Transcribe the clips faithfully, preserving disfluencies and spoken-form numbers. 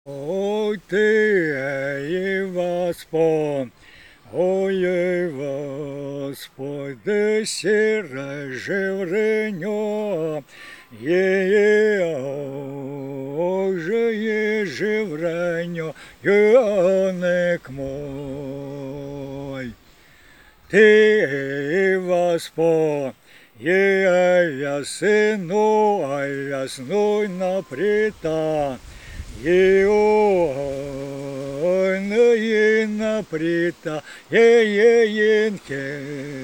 Ой ти, Господь, ой, Господь, де сіре живреньо, є, же є живреньо, юник мой. Ти, Господь, є ясину, а ясну наприта, Ой, наприта, є-є-єнке.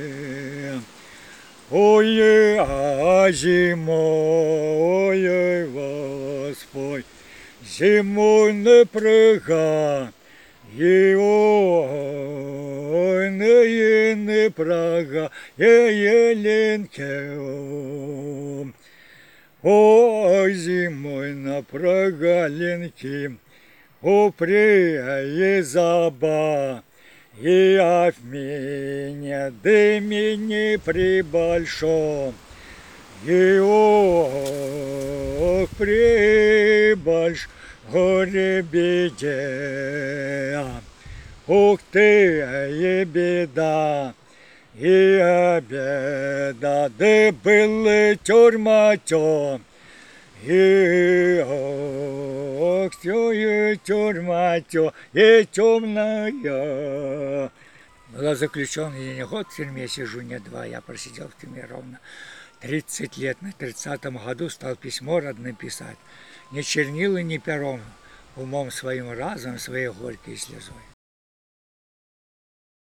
Ой, а зимо, ой, Господь, зиму не прига, ой, не, не прага, є-є-ленке. Ой, зимой на прогалинке упряє заба, и от меня до меня при большом, и ох, при большом горе беде. Ух ты, и беда, и беда, да была тюрьма тё, и ох, тё, тюрьма тё, и темная. Была заключен, я не год в тюрьме сижу, не два, я просидел в тюрьме ровно тридцать лет. На тридцатом году стал письмо родным писать. Ни чернилой, ни пером, умом своим разом, своей горькой слезой.